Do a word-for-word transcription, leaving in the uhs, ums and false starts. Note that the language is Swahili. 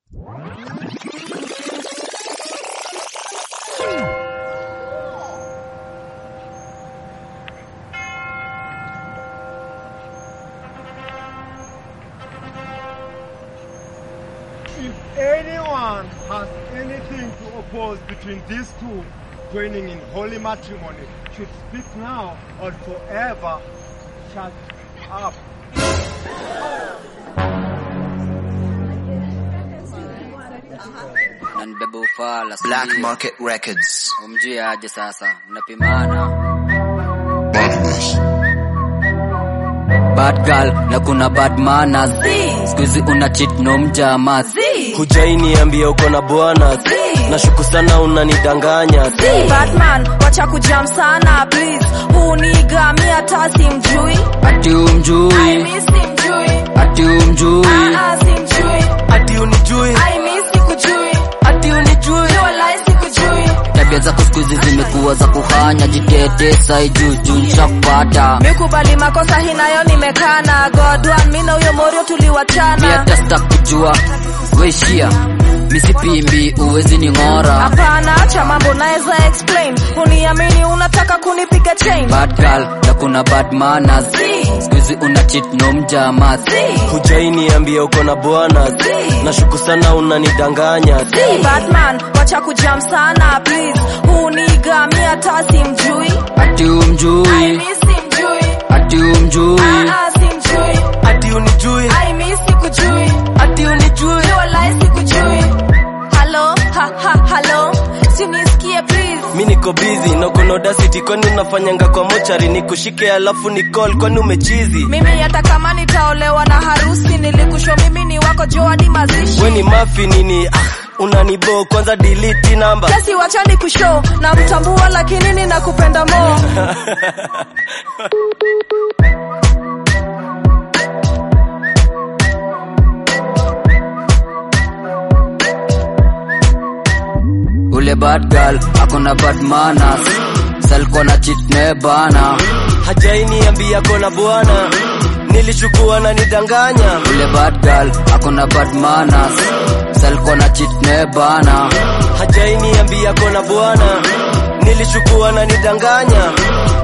If anyone has anything to oppose between these two joining in holy matrimony should speak now or forever shut up. Black Market Records. Umjia aje sasa, mnapimana. Badness. Bad girl, na kuna bad manners. Squeezy una cheat no mjama. Hujaini ambia uko na bwana. Nashuku sana unanidanganya. Batman, wacha kujam sana please. Huu niga mi hata simjui. Ati umjui. I miss simjui. Ati umjui. Ah ah simjui. Ati unijui. I miss sikujui. Ati unijui. Walai sikujui. Tabia za kuskuizi zimekuwa za kuhanya. Jitete sai juu juu nishakupata. Mikubali makosa hinayo nimekana. God one mina uyo morio tuliwachana. Mi hata stakujua weishia misipimbi uwezi ni ngora. Hapana acha mambo naeza explain. Uniamini unataka kunipiga chain. Bad girl na kuna bad manners. Squeezy una cheat no mjama. Hujaini ambia uko na bwana. Nashuku sana unanidanganya. Batman wacha kujam sana please. Huu niga mi hata simjui. Ati umjui. I miss simjui. Ati umjui. Ah ah simjui. Ati unijui. I miss sikujui. Ati unijui. Walai sikujui. Hello ha ha hello. Sinisikie please. Mi niko busy na uko na audacity, kwani unafanyanga kwa mochari nikushike alafu ni call, kwani umechizi? Mimi hata kama nitaolewa na harusi nilikusho mimi ni wako Joani mazishi. We ni mafi nini? Ah, unanibo kwanza delete number. Kesi wacha nikushow na mtambua lakini ninakupenda mo. Ule bad girl akona bad manners. Selko na cheat ne bana. Hajaini ambia kona bwana. Nilishukua na nidanganya. Ule bad girl akona bad manners. Selko na cheat ne bana. Hajaini ambia kona bwana. Nilishukua na nidanganya.